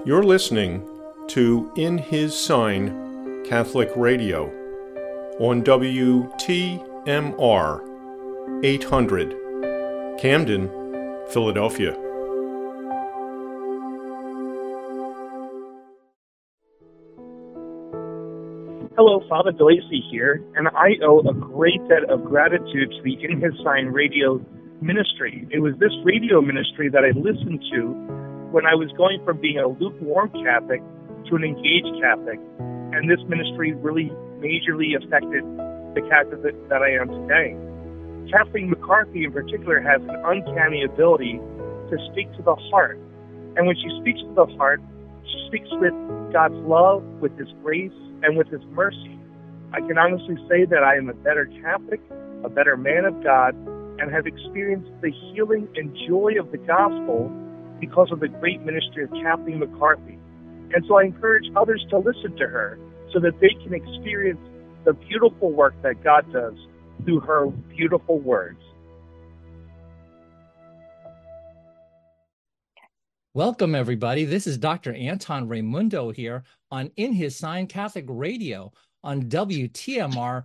You're listening to In His Sign Catholic Radio on WTMR 800, Camden, Philadelphia. Hello, Father DeLacy here, and I owe a great debt of gratitude to the In His Sign radio ministry. It was this radio ministry that I listened to when I was going from being a lukewarm Catholic to an engaged Catholic, and this ministry really majorly affected the Catholic that I am today. Kathleen McCarthy in particular has an uncanny ability to speak to the heart, and when she speaks to the heart, she speaks with God's love, with His grace, and with His mercy. I can honestly say that I am a better Catholic, a better man of God, and have experienced the healing and joy of the gospel because of the great ministry of Kathleen McCarthy. And so I encourage others to listen to her so that they can experience the beautiful work that God does through her beautiful words. Welcome, everybody. This is Dr. Anton Raimundo here on In His Sign Catholic Radio on WTMR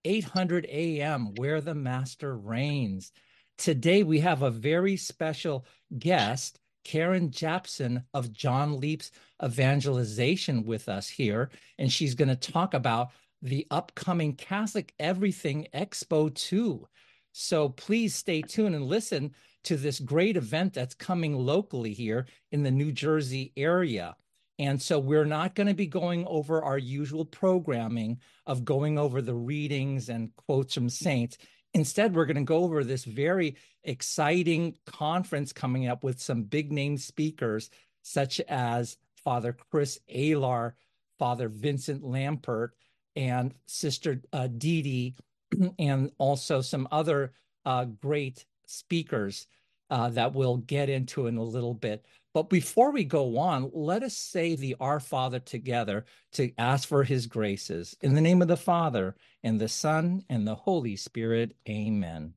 800 AM, where the Master reigns. Today, we have a very special guest, Karen Japson of John Leap's Evangelization with us here, and she's going to talk about the upcoming Catholic Everything Expo 2. So please stay tuned and listen to this great event that's coming locally here in the New Jersey area. And so we're not going to be going over our usual programming of going over the readings and quotes from saints. Instead, we're going to go over this very exciting conference coming up with some big name speakers, such as Father Chris Alar, Father Vincent Lampert, and Sister Dee Dee, and also some other great speakers that we'll get into in a little bit. But before we go on, let us say the Our Father together to ask for His graces. In the name of the Father, and the Son, and the Holy Spirit, amen.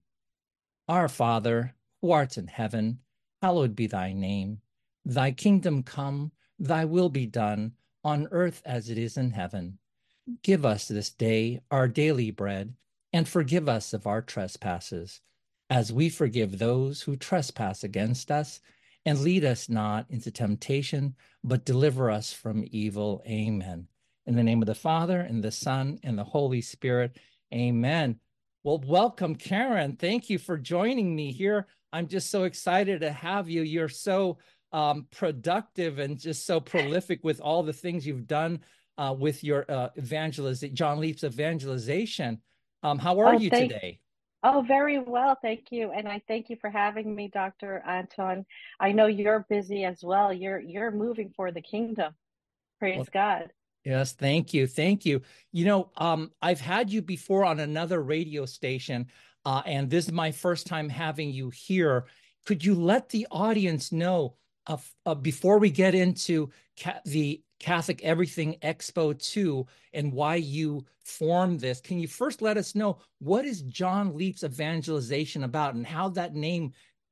Our Father, who art in heaven, hallowed be thy name. Thy kingdom come, thy will be done, on earth as it is in heaven. Give us this day our daily bread, and forgive us of our trespasses, as we forgive those who trespass against us. And lead us not into temptation, but deliver us from evil. Amen. In the name of the Father, and the Son, and the Holy Spirit. Amen. Well, welcome, Karen. Thank you for joining me here. I'm just so excited to have you. You're so productive and just so prolific with all the things you've done with your John Leap's evangelization. How are you today? Oh, very well. Thank you. And I thank you for having me, Dr. Anton. I know you're busy as well. You're moving for the kingdom. Praise God. Yes, thank you. Thank you. You know, I've had you before on another radio station, and this is my first time having you here. Could you let the audience know, before we get into the Catholic Everything Expo 2 and why you formed this, can you first let us know what is John Leap's evangelization about and how that name,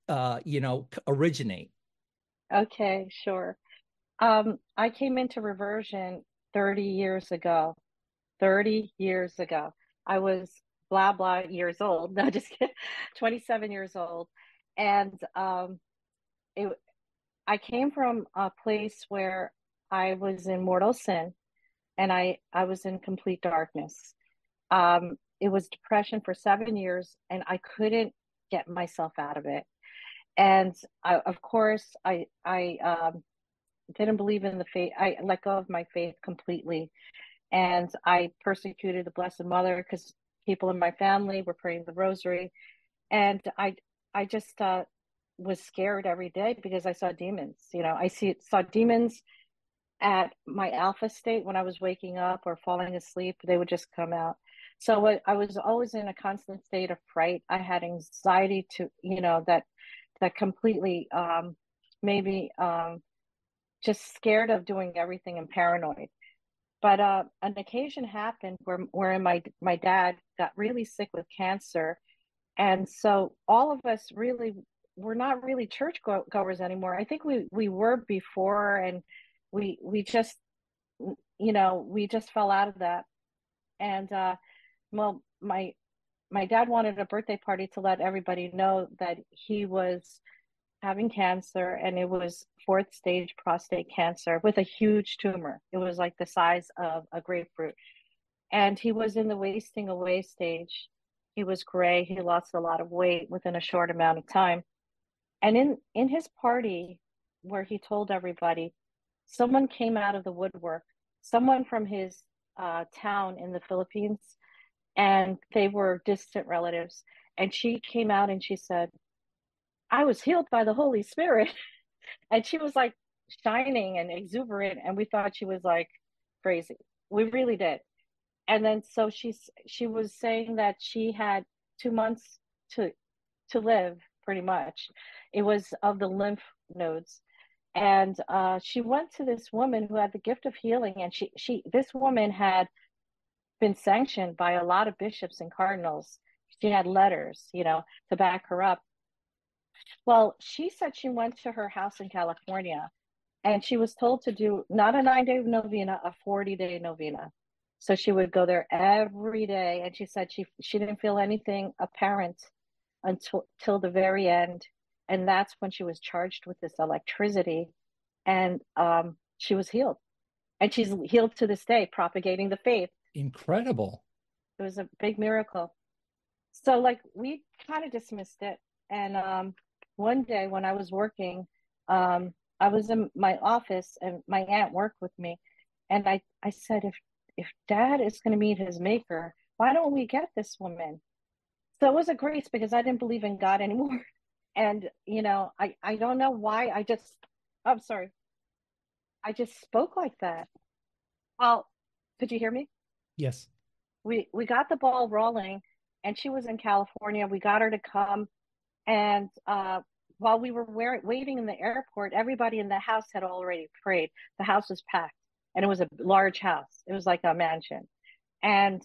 originate? Okay, sure. I came into Reversion 30 years ago. 30 years ago. I was blah, blah years old. No, just kidding. 27 years old. And I came from a place where I was in mortal sin, and I was in complete darkness. It was depression for 7 years, and I couldn't get myself out of it. And of course, I didn't believe in the faith. I let go of my faith completely, and I persecuted the Blessed Mother because people in my family were praying the Rosary, and I just was scared every day because I saw demons. I saw demons at my alpha state when I was waking up or falling asleep. They would just come out. So I was always in a constant state of fright. I had anxiety that completely made me just scared of doing everything and paranoid. But an occasion happened where my dad got really sick with cancer. And so all of us really, we're not really church goers anymore. I think we were before, and we just, we just fell out of that. And well, my dad wanted a birthday party to let everybody know that he was having cancer, and it was fourth stage prostate cancer with a huge tumor. It was like the size of a grapefruit. And he was in the wasting away stage. He was gray. He lost a lot of weight within a short amount of time. And in his party, where he told everybody, someone came out of the woodwork, someone from his town in the Philippines, and they were distant relatives. And she came out and she said, I was healed by the Holy Spirit. And she was like shining and exuberant. And we thought she was like crazy. We really did. And then so she was saying that she had 2 months to live, pretty much. It was of the lymph nodes. And she went to this woman who had the gift of healing. And this woman had been sanctioned by a lot of bishops and cardinals. She had letters, to back her up. Well, she said she went to her house in California and she was told to do not a 9-day novena, a 40-day novena. So she would go there every day. And she said she didn't feel anything apparent until till the very end. And that's when she was charged with this electricity. And she was healed. And she's healed to this day, propagating the faith. Incredible. It was a big miracle. So like we kind of dismissed it. And one day when I was working, I was in my office and my aunt worked with me. And I said, if dad is going to meet his maker, why don't we get this woman? So it was a grace because I didn't believe in God anymore. And, I don't know why I'm sorry. I just spoke like that. Well, could you hear me? Yes. We got the ball rolling and she was in California. We got her to come. And while we were waiting in the airport, everybody in the house had already prayed. The house was packed and it was a large house. It was like a mansion. And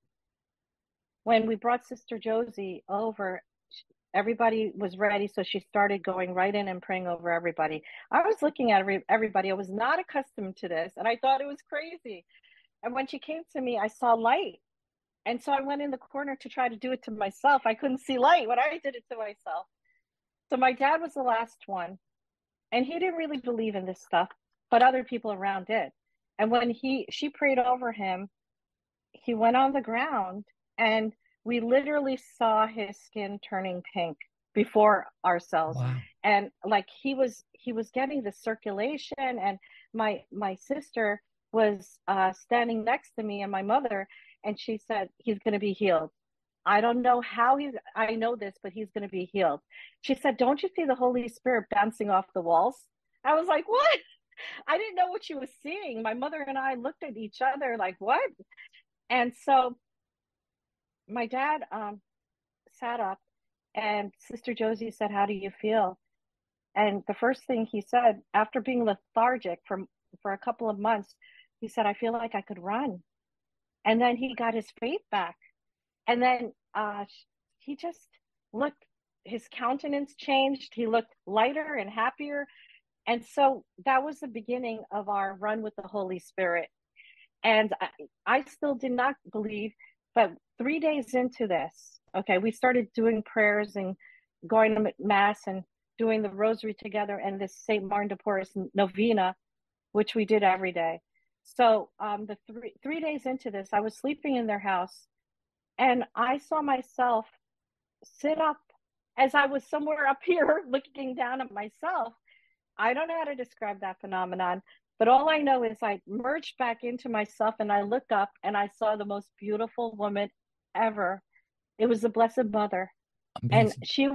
when we brought Sister Josie over, everybody was ready. So she started going right in and praying over everybody. I was looking at everybody. I was not accustomed to this. And I thought it was crazy. And when she came to me, I saw light. And so I went in the corner to try to do it to myself. I couldn't see light when I did it to myself. So my dad was the last one. And he didn't really believe in this stuff, but other people around did. And when she prayed over him, he went on the ground and we literally saw his skin turning pink before ourselves. Wow. And like he was getting the circulation, and my sister was standing next to me and my mother, and she said, he's going to be healed. I don't know how I know this, but he's going to be healed. She said, don't you see the Holy Spirit bouncing off the walls? I was like, what? I didn't know what she was seeing. My mother and I looked at each other like, what? And so my dad sat up and Sister Josie said, how do you feel? And the first thing he said, after being lethargic for a couple of months, he said, I feel like I could run. And then he got his faith back. And then he just looked, his countenance changed. He looked lighter and happier. And so that was the beginning of our run with the Holy Spirit. And I still did not believe, but 3 days into this, okay, we started doing prayers and going to Mass and doing the rosary together and this St. Martin de Porres novena, which we did every day. So the three days into this, I was sleeping in their house and I saw myself sit up as I was somewhere up here looking down at myself. I don't know how to describe that phenomenon, but all I know is I merged back into myself and I looked up and I saw the most beautiful woman ever. It was the Blessed Mother. Amazing. And she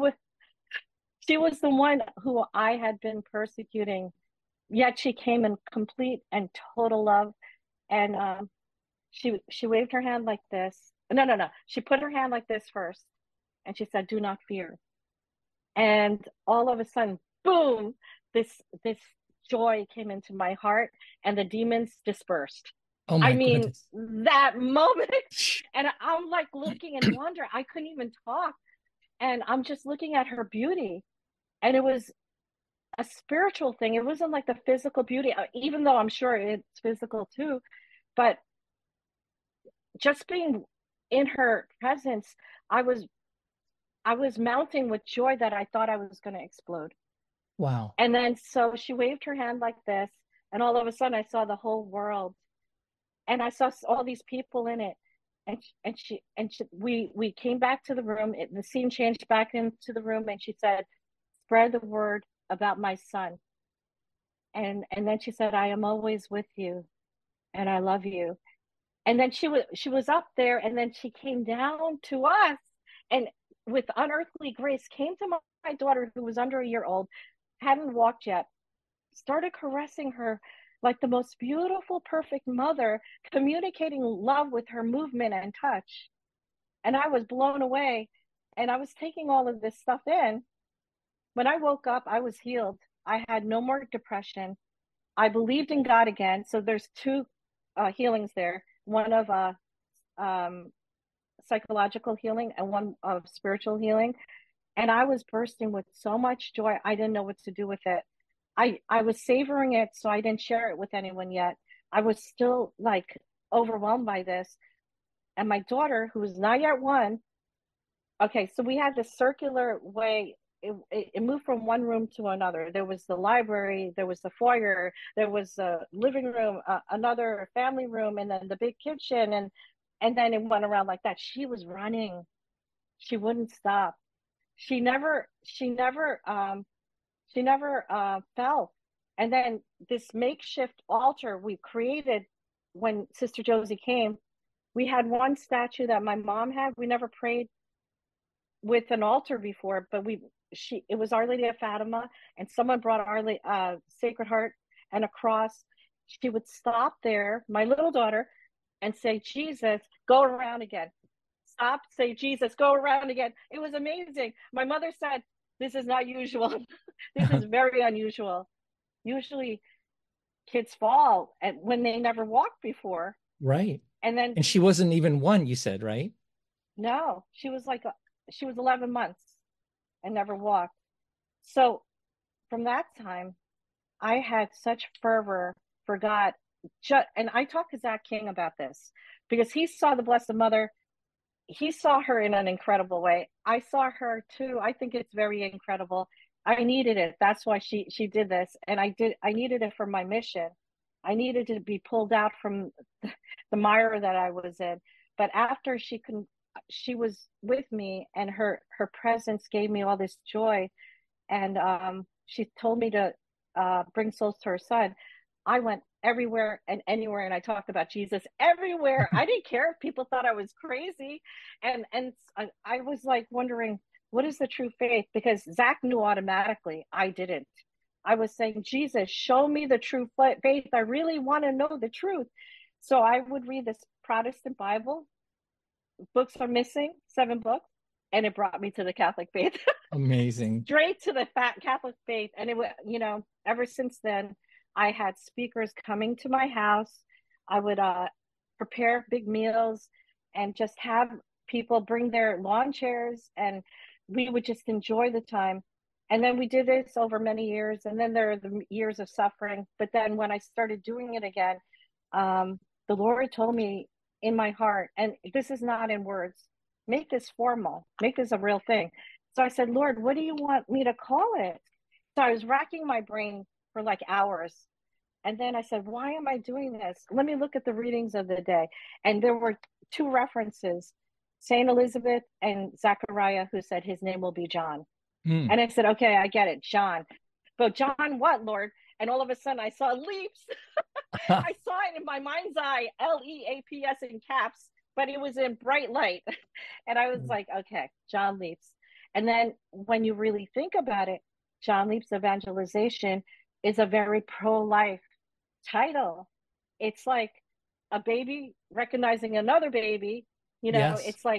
was the one who I had been persecuting, yet she came in complete and total love. And she waved her hand like this. No. She put her hand like this first. And she said, do not fear. And all of a sudden, boom, this joy came into my heart and the demons dispersed. Oh my I mean, goodness. that moment. And I'm like looking in wonder. I couldn't even talk. And I'm just looking at her beauty. And it was a spiritual thing. It wasn't like the physical beauty, even though I'm sure it's physical too. But just being in her presence, I was I was melting with joy that I thought I was going to explode. Wow. And then so she waved her hand like this, and all of a sudden I saw the whole world, and I saw all these people in it. We came back to the room. The scene changed back into the room, and she said, "Spread the word about my son." And then she said, "I am always with you, and I love you." And then she was up there, and then she came down to us, and with unearthly grace came to my daughter, who was under a year old, hadn't walked yet, started caressing her like the most beautiful, perfect mother, communicating love with her movement and touch. And I was blown away, and I was taking all of this stuff in. When I woke up, I was healed. I had no more depression. I believed in God again. So there's two healings there, one of psychological healing and one of spiritual healing. And I was bursting with so much joy. I didn't know what to do with it. I was savoring it, so I didn't share it with anyone yet. I was still like overwhelmed by this. And my daughter, who was not yet one, okay, so we had this circular way. It moved from one room to another. There was the library, there was the foyer, there was a living room, another family room, and then the big kitchen, and then it went around like that. She was running. She wouldn't stop. She never fell. And then this makeshift altar we created when Sister Josie came. We had one statue that my mom had. We never prayed with an altar before, but it was Our Lady of Fatima, and someone brought Sacred Heart and a cross. She would stop there, my little daughter, and say, "Jesus, go around again." Stop, say, "Jesus, go around again." It was amazing. My mother said, "This is not usual." This is very unusual. Usually kids fall and when they never walked before. Right. And then And she wasn't even one, you said, right? no, she was 11 months and never walked. So from that time, I had such fervor for God. And I talked to Zach King about this because he saw the Blessed Mother. He saw her in an incredible way. I saw her too. I think it's very incredible. I needed it. That's why she did this. And I needed it for my mission. I needed to be pulled out from the mire that I was in. But after she was with me, and her presence gave me all this joy. And she told me to bring souls to her son. I went everywhere and anywhere, and I talked about Jesus everywhere. I didn't care if people thought I was crazy, and I was like wondering, what is the true faith? Because Zach knew automatically. I didn't. I was saying, "Jesus, show me the true faith. I really want to know the truth." So I would read this Protestant Bible. Books are missing, 7 books, and it brought me to the Catholic faith. Amazing. Straight to the Catholic faith. And it was, ever since then, I had speakers coming to my house. I would prepare big meals and just have people bring their lawn chairs, and we would just enjoy the time. And then we did this over many years, and then there are the years of suffering. But then when I started doing it again, the Lord told me in my heart, and this is not in words, make this formal, make this a real thing. So I said, "Lord, what do you want me to call it?" So I was racking my brain for like hours. And then I said, "Why am I doing this? Let me look at the readings of the day." And there were 2 references, Saint Elizabeth and Zachariah, who said his name will be John. Mm. And I said, "Okay, I get it, John." But John what, Lord? And all of a sudden I saw leaps. I saw it in my mind's eye, LEAPS in caps, but it was in bright light. And I was like, okay, John Leaps. And then when you really think about it, John Leaps Evangelization is a very pro-life title. It's like a baby recognizing another baby, Yes. it's like,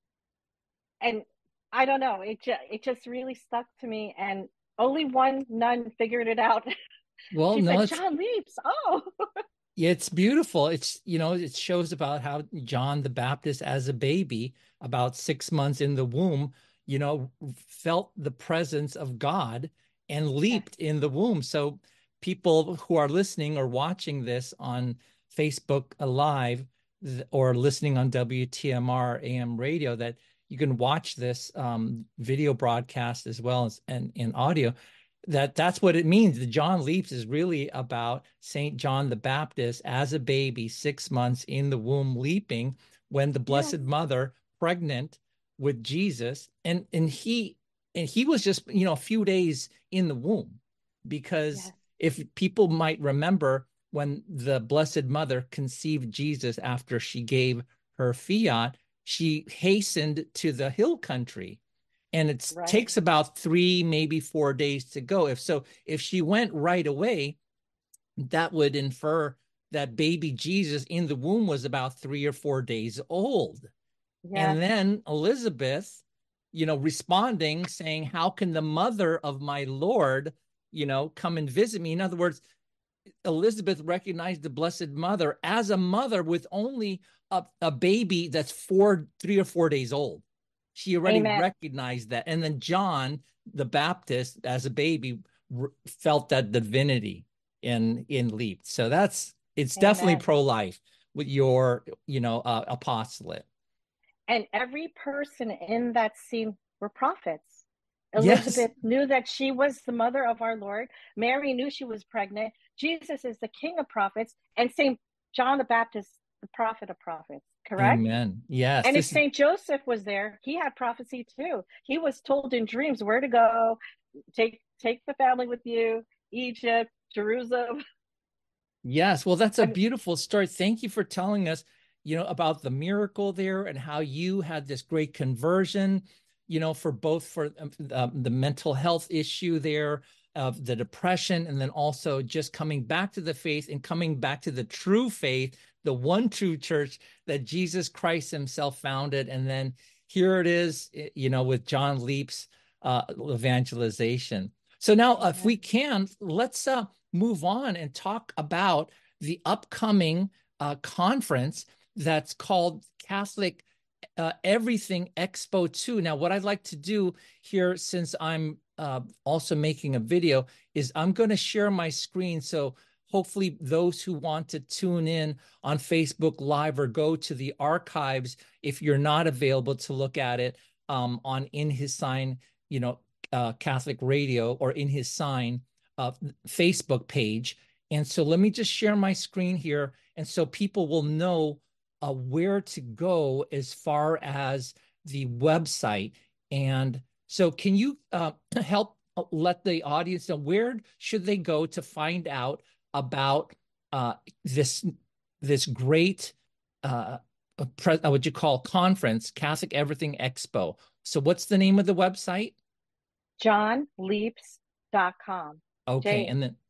and I don't know, it just really stuck to me. And only one nun figured it out. Well, She no, said, "John Leaps." Oh. it's beautiful. It shows about how John the Baptist, as a baby, about 6 months in the womb, felt the presence of God, and leaped in the womb. So people who are listening or watching this on Facebook Live or listening on WTMR AM radio, that you can watch this video broadcast as well as and in audio. That's what it means. The John Leaps is really about St. John the Baptist as a baby, 6 months in the womb, leaping when the Blessed Mother, pregnant with Jesus, and he was just a few days in the womb, because if people might remember, when the Blessed Mother conceived Jesus after she gave her fiat, she hastened to the hill country. And it takes about 3, maybe 4 days to go. If she went right away, that would infer that baby Jesus in the womb was about 3 or 4 days old. And then Elizabeth, responding, saying, how can the mother of my Lord, come and visit me? In other words, Elizabeth recognized the Blessed Mother as a mother with only a baby that's 3 or 4 days old. She already recognized that. And then John the Baptist, as a baby, felt that divinity in leaped. So it's definitely pro-life with your, apostolate. And every person in that scene were prophets. Elizabeth knew that she was the mother of our Lord. Mary knew she was pregnant. Jesus is the king of prophets. And St. John the Baptist, the prophet of prophets. Correct? Amen. Yes. And if St. Joseph was there, he had prophecy too. He was told in dreams where to go, take the family with you, Egypt, Jerusalem. Yes. Well, that's a beautiful story. Thank you for telling us, about the miracle there and how you had this great conversion, for the mental health issue there, of the depression, and then also just coming back to the faith and coming back to the true faith, the one true church that Jesus Christ himself founded. And then here it is, with John Leap's evangelization. So now, if we can, let's move on and talk about the upcoming conference that's called Catholic Everything Expo 2. Now, what I'd like to do here, since I'm also making a video, is I'm going to share my screen. So hopefully those who want to tune in on Facebook Live or go to the archives, if you're not available to look at it on In His Sign, Catholic Radio, or In His Sign Facebook page. And so let me just share my screen here. And so people will know where to go as far as the website. And so can you help let the audience know, where should they go to find out about this great what you call conference, Catholic Everything Expo? So what's the name of the website? johnleaps.com. Okay. And then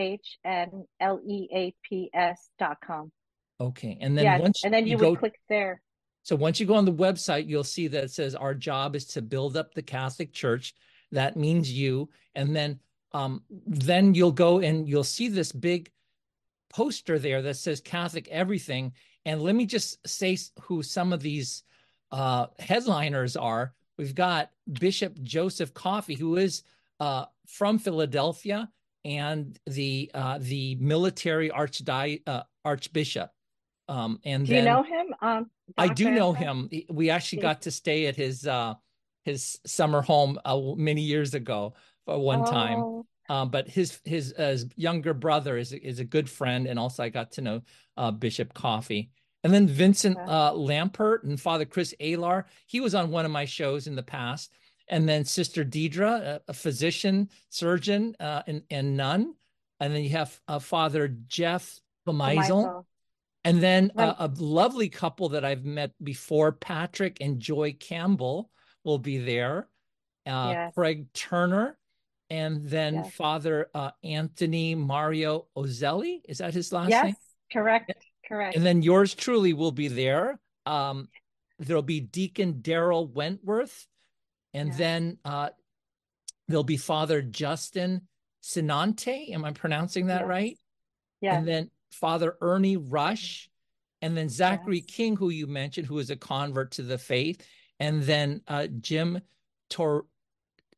OHNLEAPS.com. Okay. And then you would click there. So once you go on the website, you'll see that it says our job is to build up the Catholic Church. That means you. And then you'll go and you'll see this big poster there that says Catholic Everything. And let me just say who some of these headliners are. We've got Bishop Joseph Coffey, who is from Philadelphia, and the military archbishop. And do you know him? I do know him. We actually got to stay at his summer home many years ago for one time. But his younger brother is a good friend, and also I got to know Bishop Coffey. And then Vincent Lampert and Father Chris Alar. He was on one of my shows in the past. And then Sister Deidre, a physician, surgeon, and nun. And then you have Father Jeff Meisel. And then a lovely couple that I've met before, Patrick and Joy Campbell, will be there. Craig Turner. And then Father Anthony Mario Ozelli. Is that his last name? Yes, correct. And then yours truly will be there. There'll be Deacon Daryl Wentworth. And then there'll be Father Justin Sinante. Am I pronouncing that right? Yeah. And then Father Ernie Rush. And then Zachary King, who you mentioned, who is a convert to the faith. And then Jim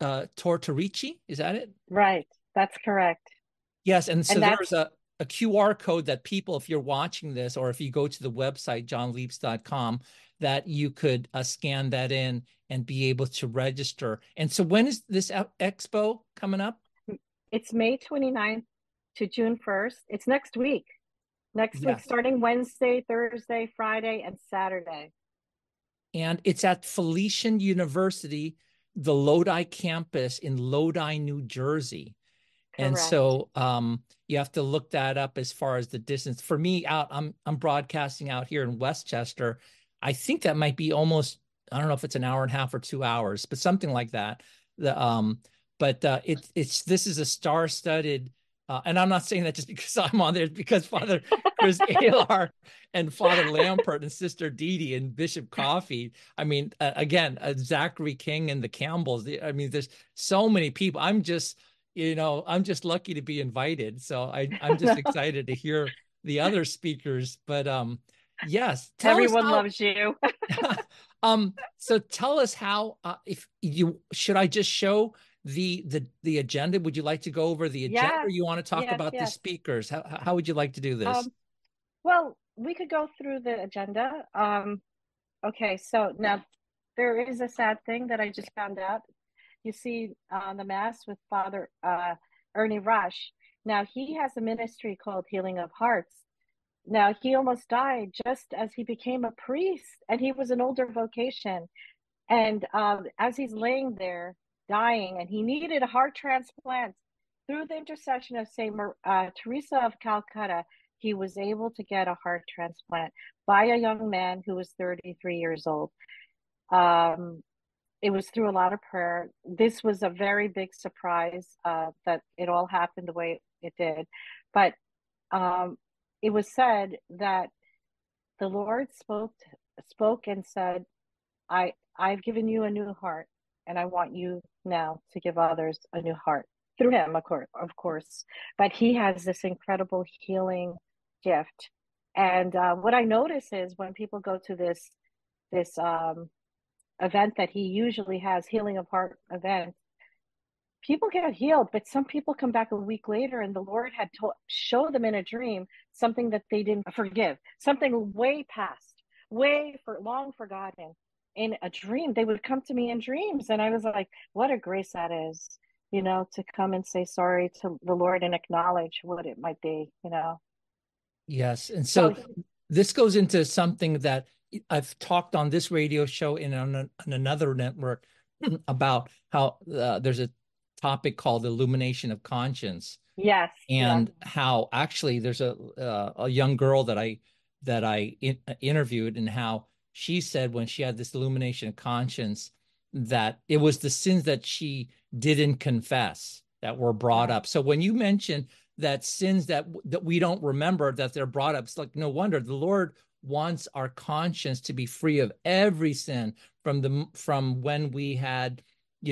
Tortorici. Is that it? Right. That's correct. Yes. And so And there's that's a QR code that people, if you're watching this, or if you go to the website, johnleaps.com, that you could scan that in and be able to register. And so when is this expo coming up? it's May 29th to June 1st. It's next week. Next week, Yes. starting Wednesday, Thursday, Friday, and Saturday. And it's at Felician University, the Lodi campus in Lodi, New Jersey. And Correct. so you have to look that up as far as the distance. For me, I'm broadcasting out here in Westchester. I think that might be almost, I don't know if it's an hour and a half or 2 hours, but something like that. This is a star-studded, and I'm not saying that just because I'm on there, because Father Chris Alar and Father Lampert and Sister Dee Dee and Bishop Coffey. I mean, again, Zachary King and the Campbells. I mean, there's so many people. I'm just lucky to be invited. So I'm just excited to hear the other speakers. But yes, everyone loves you. So tell us how, should I just show the agenda? Would you like to go over the agenda, or you want to talk about the speakers? How would you like to do this? Well, we could go through the agenda. Okay, so now there is a sad thing that I just found out. You see the Mass with Father Ernie Rush. Now, he has a ministry called Healing of Hearts. Now, he almost died just as he became a priest, and he was an older vocation. And as he's laying there dying, and he needed a heart transplant, through the intercession of St. Teresa of Calcutta, he was able to get a heart transplant by a young man who was 33 years old. It was through a lot of prayer. This was a very big surprise that it all happened the way it did. But it was said that the Lord spoke and said, I've given you a new heart, and I want you now to give others a new heart through him, of course. But he has this incredible healing gift. And what I notice is when people go to this event that he usually has, Healing of Heart event, people get healed, but some people come back a week later and the Lord had to show them in a dream something that they didn't forgive, something way past, long forgotten. In a dream, they would come to me in dreams, and I was like, what a grace that is, to come and say sorry to the Lord and acknowledge what it might be. Yes. And so this goes into something that I've talked on this radio show and on another network about how there's a topic called illumination of conscience. Yes. And how actually there's a young girl that I interviewed, and how she said when she had this illumination of conscience that it was the sins that she didn't confess that were brought up. So when you mention that sins that we don't remember, that they're brought up, it's like, no wonder the Lord wants our conscience to be free of every sin from when we had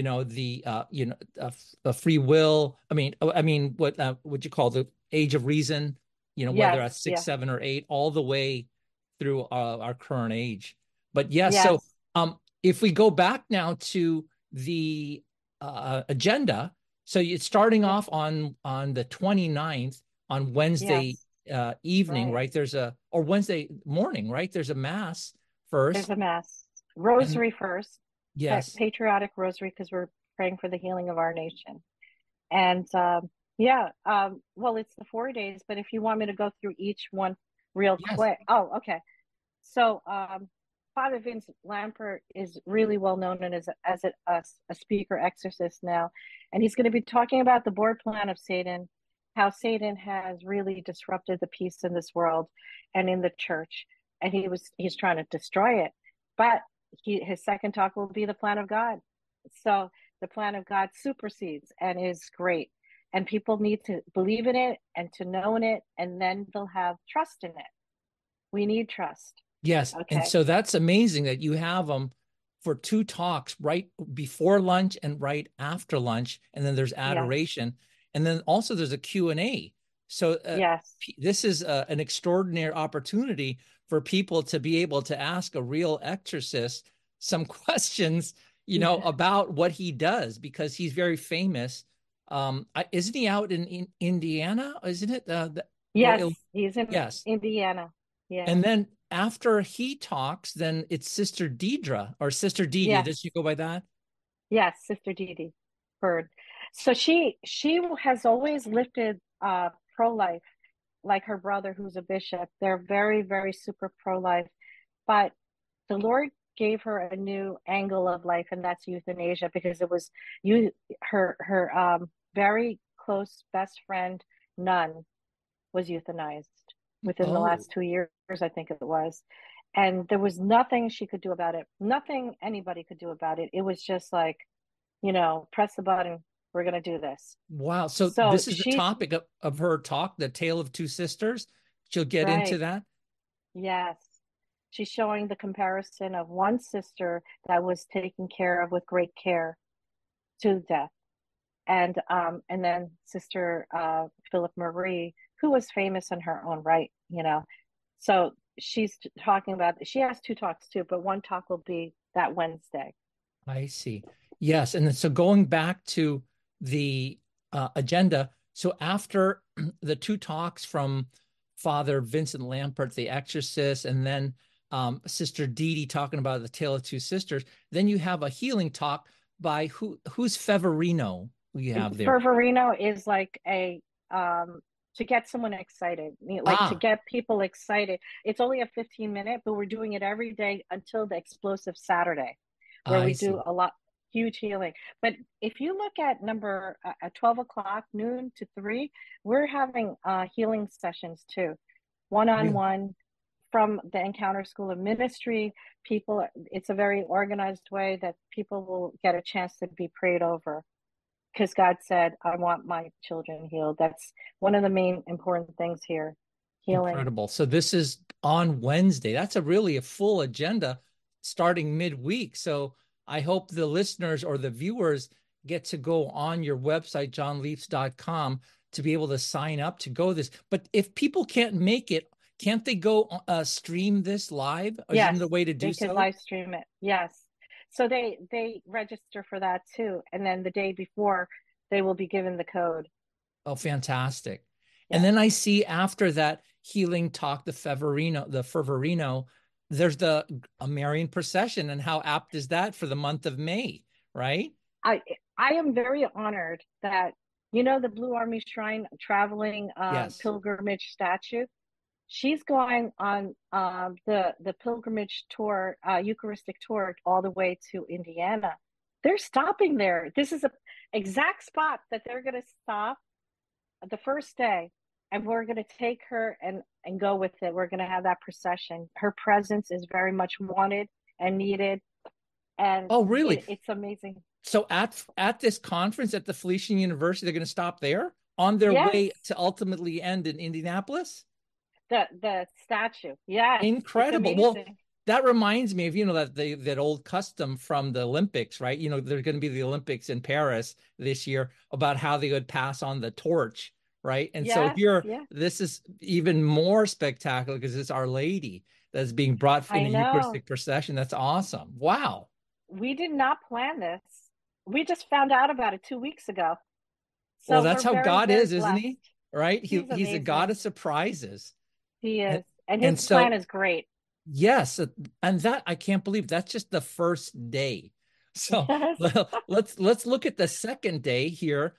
a free will. I mean, what you call the age of reason, whether at 6, 7, or 8, all the way through our current age. But yes. So if we go back now to the agenda, so it's starting off on the 29th on Wednesday evening, right? Or Wednesday morning, right? There's a mass first. There's a mass. Rosary first. Yes. Patriotic rosary, because we're praying for the healing of our nation. And well, it's the 4 days, but if you want me to go through each one real quick. Oh, okay. So Father Vince Lampert is really well known and as a speaker exorcist now. And he's going to be talking about the board plan of Satan, how Satan has really disrupted the peace in this world and in the church. And he's trying to destroy it. But his second talk will be the plan of God. So the plan of God supersedes and is great. And people need to believe in it and to know in it, and then they'll have trust in it. We need trust. Yes. Okay. And so that's amazing that you have them for 2 talks right before lunch and right after lunch. And then there's adoration. Yes. And then also there's a Q&A. So this is an extraordinary opportunity for people to be able to ask a real exorcist some questions, about what he does, because he's very famous. Isn't he out in Indiana? Isn't it? Yes, he's in Yes. Indiana. And Yes. then after he talks, then it's Sister Deidre or Sister Dee Dee. Yes. Does she go by that? Yes, Sister Dee Dee Bird. So she has always lifted pro-life, like her brother who's a bishop. They're very, very super pro-life. But the Lord gave her a new angle of life, and that's euthanasia, because it was her very close best friend, nun, was euthanized within the Oh, last 2 years, I think it was. And there was nothing she could do about it, nothing anybody could do about it. It was just like, press the button, we're going to do this. wow. So So this is the she's topic of her talk, The Tale of Two Sisters. She'll get into right. that. Yes. She's showing the comparison of one sister that was taken care of with great care to death. And then Sister Philip Marie, who was famous in her own right. So she's talking about, she has two talks too, but one talk will be that Wednesday. I see. Yes. And then, so going back to the agenda, so after the two talks from Father Vincent Lampert, the exorcist, and then Sister Dee Dee talking about the Tale of Two Sisters, then you have a healing talk by who's Feverino we have there. Fervorino is like a to get someone excited, like to Ah, get people excited. It's only a 15-minute, but we're doing it every day until the explosive Saturday, where I we do see. a lot huge healing. But if you look at number at 12 o'clock noon to 3, we're having healing sessions too, Real. one-on-one from the Encounter School of Ministry. People, it's a very organized way that people will get a chance to be prayed over, because God said, I want my children healed. That's one of the main important things here, healing. Incredible. So this is on Wednesday. That's a full agenda starting midweek. So I hope the listeners or the viewers get to go on your website, johnleafs.com, to be able to sign up to go this. But if people can't make it, can't they go stream this live? Is there Yes, another way to do they could so? live stream it. Yes. So they register for that too. And then the day before, they will be given the code. Oh, fantastic. And Yes. then I see after that healing talk, the Fervorino, there's the a Marian procession. And how apt is that for the month of May, right? I I am very honored that the Blue Army Shrine traveling Yes. pilgrimage statue. She's going on the pilgrimage tour, Eucharistic tour, all the way to Indiana. They're stopping there. This is a exact spot that they're going to stop the first day, and we're going to take her and go with it. We're going to have that procession. Her presence is very much wanted and needed, and Oh, really? it's amazing. So at this conference at the Felician University, they're going to stop there on their Yes, way to ultimately end in Indianapolis? the statue. Yes, it's Incredible. Well, amazing. that reminds me of, that old custom from the Olympics, right? There's going to be the Olympics in Paris this year, about how they would pass on the torch, right? And so Yes, here, yeah, this is even more spectacular because it's Our Lady that's being brought in I a know. Eucharistic procession. That's awesome. Wow. We did not plan this. We just found out about it 2 weeks ago. Well, So that's we're how very, God very is, isn't blessed. he? Right? He's He's a God amazing. of surprises. He And is. And and his plan so is great. yes, and that I can't believe that's just the first day. So Yes. let's look at the second day here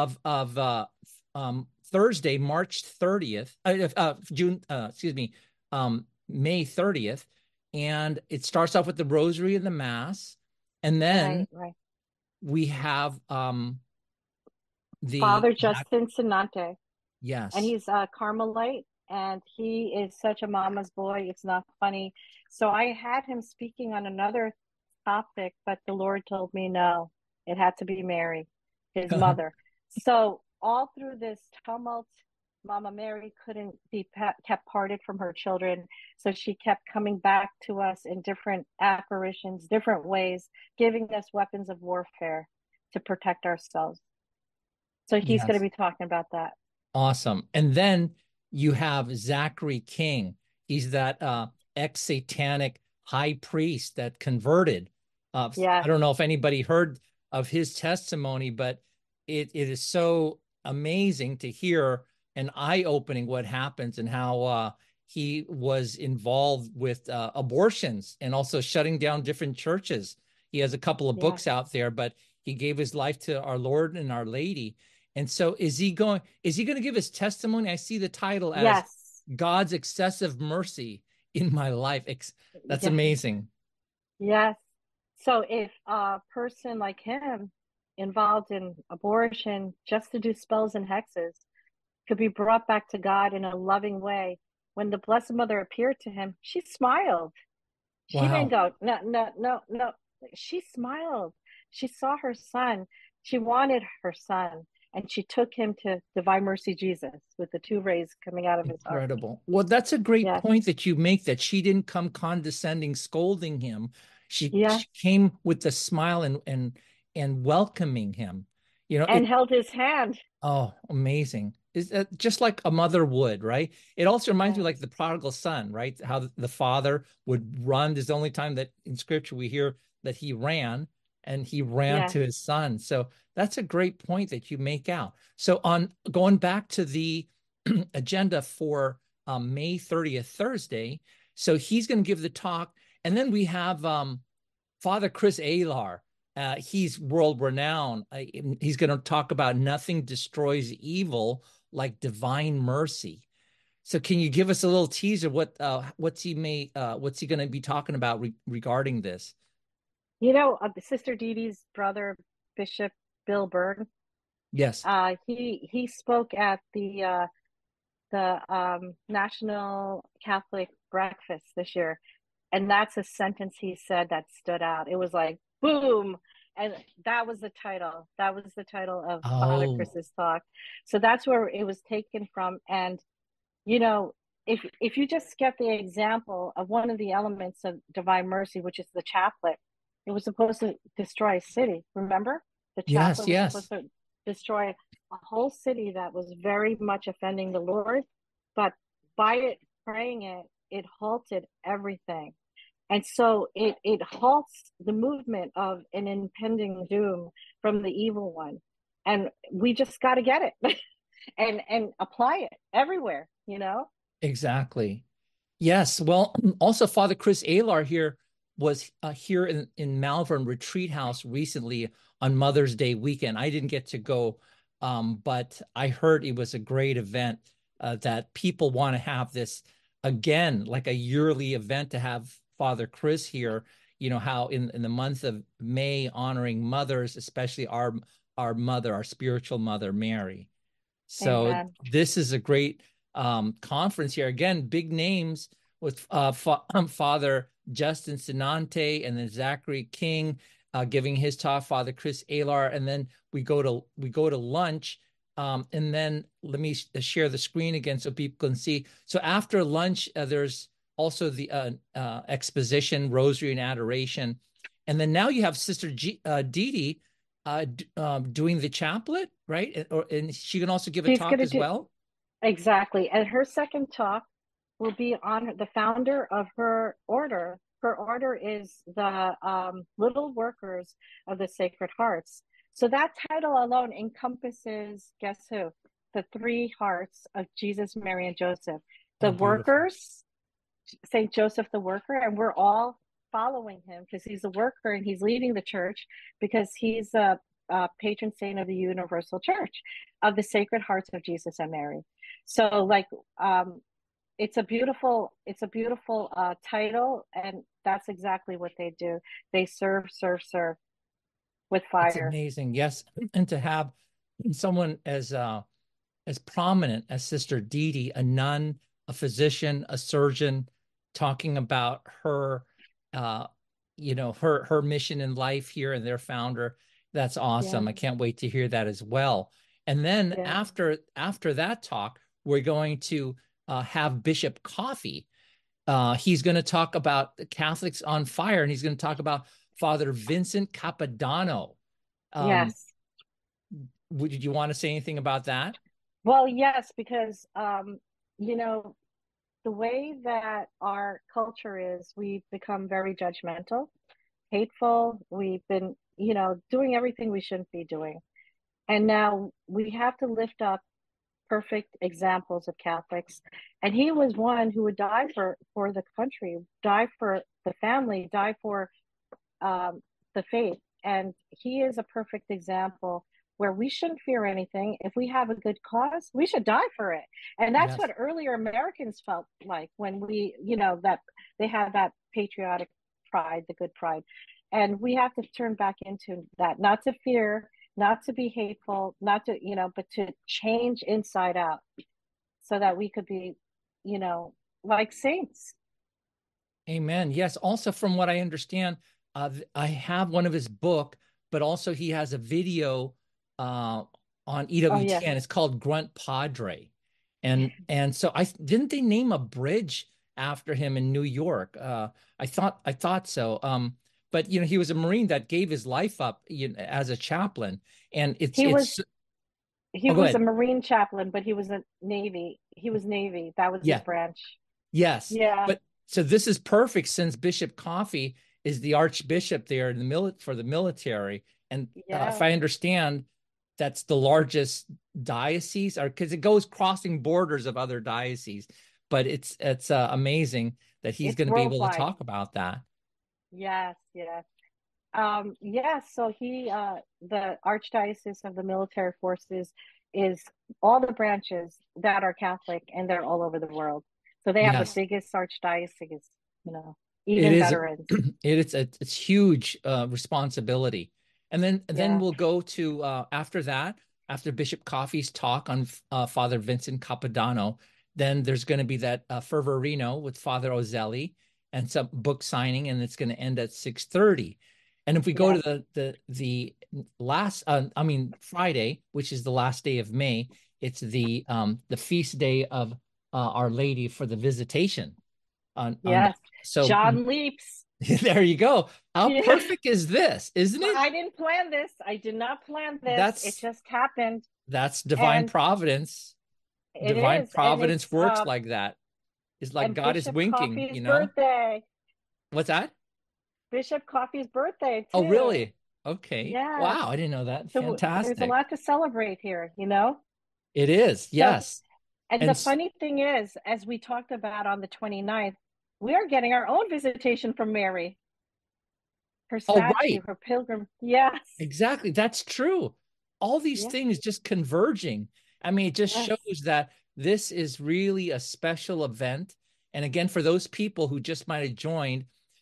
of Thursday, March 30th, June, excuse me, May 30th, and it starts off with the Rosary and the Mass, and then Right, right. we have the Father Justin Sinante. And yes. he's a Carmelite, and he is such a mama's boy. It's not funny. So I had him speaking on another topic, but the Lord told me no, it had to be Mary, his mother. So all through this tumult, Mama Mary couldn't be kept parted from her children. So she kept coming back to us in different apparitions, different ways, giving us weapons of warfare to protect ourselves. So he's going to Yes. be talking about that. Awesome. And then you have Zachary King. He's that ex-satanic high priest that converted. I Yes. don't know if anybody heard of his testimony, but it is so amazing to hear and eye-opening what happens and how he was involved with abortions and also shutting down different churches. He has a couple of Yes. books out there, but he gave his life to our Lord and our Lady. And so is he going to give his testimony? I see the title as Yes. God's Excessive Mercy in My Life. That's Yes. amazing. Yes. So if a person like him involved in abortion just to do spells and hexes could be brought back to God in a loving way, when the Blessed Mother appeared to him, she smiled. She didn't Wow. go, no, no, no, no. She smiled. She saw her son. She wanted her son. And she took him to Divine Mercy Jesus with the two rays coming out of his heart. Incredible. Well, that's a great Yes. point that you make, that she didn't come condescending, scolding him. She Yes. came with a smile and welcoming him. And held his hand. Oh, amazing. Is that just like a mother would, right? It also reminds me Yes. like the prodigal son, right? How the father would run. There's the only time that in scripture we hear that he ran, and he ran Yes. to his son. So that's a great point that you make out. So on going back to the agenda for May 30th, Thursday. So he's going to give the talk. And then we have Father Chris Alar. He's world renowned. He's going to talk about nothing destroys evil like divine mercy. So can you give us a little teaser? What's he going to be talking about regarding this? Sister Dee Dee's brother, Bishop Bill Byrne, Yes. he spoke at the National Catholic Breakfast this year, and that's a sentence he said that stood out. It was like boom, and that was the title. That was the title of Father Oh, Chris's talk. So that's where it was taken from. And you know, if you just get the example of one of the elements of divine mercy, which is the chaplet, it was supposed to destroy a city. Remember, the yes, chaplet was yes. supposed to destroy a whole city that was very much offending the Lord, but by it praying it, it halted everything. And so it halts the movement of an impending doom from the evil one. And we just got to get it and apply it everywhere. Exactly. Yes. Well, also Father Chris Alar here was here in Malvern Retreat House recently on Mother's Day weekend. I didn't get to go, but I heard it was a great event, that people want to have this again, like a yearly event to have Father Chris here. You know, how in the month of May, honoring mothers, especially our mother, our spiritual mother, Mary. So Amen. this is a great conference here. Again, big names with Father Justin Sinante and then Zachary King giving his talk, Father Chris Alar, and then we go to lunch. And then let me share the screen again so people can see. So after lunch, there's also the exposition, Rosary and Adoration, and then now you have Sister Dee Dee doing the chaplet, right? And she can also give a She's talk going to as do well. exactly. And her second talk will be on the founder of her order. Her order is the Little Workers of the Sacred Hearts. So that title alone encompasses, guess who? The three hearts of Jesus, Mary, and Joseph. Oh, The beautiful. workers, Saint Joseph the worker, and we're all following him because he's a worker and he's leading the church because he's a patron saint of the Universal Church of the Sacred Hearts of Jesus and Mary. So, like, it's a beautiful title, and that's exactly what they do. They serve, serve, serve with It's fire. amazing. Yes. And to have someone as prominent as Sister Dee Dee, a nun, a physician, a surgeon, talking about her, uh, her mission in life here and their founder. That's Yeah, awesome. I can't wait to hear that as well. And then yeah. after that talk, we're going to have Bishop Coffee. He's going to talk about the Catholics on Fire, and he's going to talk about Father Vincent Capodanno. Um, Yes. did you want to say anything about that? Well, yes, because you know, the way that our culture is, we've become very judgmental. hateful. We've been, doing everything we shouldn't be doing. And now we have to lift up perfect examples of Catholics. And he was one who would die for the country, die for the family, die for the faith. And he is a perfect example where we shouldn't fear anything. If we have a good cause, we should die for it. And that's Yes. what earlier Americans felt like when we, that they had that patriotic pride, the good pride. And we have to turn back into that, not to fear, not to be hateful, not to, but to change inside out so that we could be, like saints. Amen. Yes. Also, from what I understand, I have one of his book, but also he has a video on Oh, yeah. EWTN. It's called Grunt Padre, and so I didn't they name a bridge after him in New York. I thought so. But he was a Marine that gave his life up as a chaplain, and He was it's. he Oh, go was a ahead. Marine chaplain, but he was a Navy. He was Navy. That was his Yeah. branch. Yes. Yeah. But so this is perfect since Bishop Coffey is the archbishop there in for the military. And if Yeah. I understand, that's the largest diocese, or because it goes crossing borders of other dioceses. But it's amazing that he's It's going to be able to worldwide. talk about that. Yes, yes. Yeah, so the Archdiocese of the Military Forces is all the branches that are Catholic, and they're all over the world. So they have the Yes, biggest archdiocese, you know, it even is. veterans. It's huge responsibility. And then Yeah. we'll go to after that, after Bishop Coffey's talk on Father Vincent Capodanno. Then there's going to be that Fervorino with Father Ozelli and some book signing, and it's going to end at 6:30. And if we go Yes. to the last, Friday, which is the last day of May, it's the feast day of Our Lady for the Visitation on that. Yes. So John Leaps. there you go. How Yeah. perfect is this, isn't it? I didn't plan this. I did not plan this. It That's just happened. that's divine And providence. it Divine is. And providence works like that. It's like and God is Bishop winking, Coffey's birthday. What's that? Bishop Coffey's birthday Oh, too. really? Okay. Yes. Wow, I didn't know that. So there's a Fantastic. lot to celebrate here. It is. So, Yes. and And the funny thing is, as we talked about on the 29th, we are getting our own visitation from Mary, her oh, statue, right. her pilgrim. Yes. Exactly. That's true. All these Yes. things just converging. I mean, it just Yes. shows that this is really a special event. And again, for those people who just might have joined,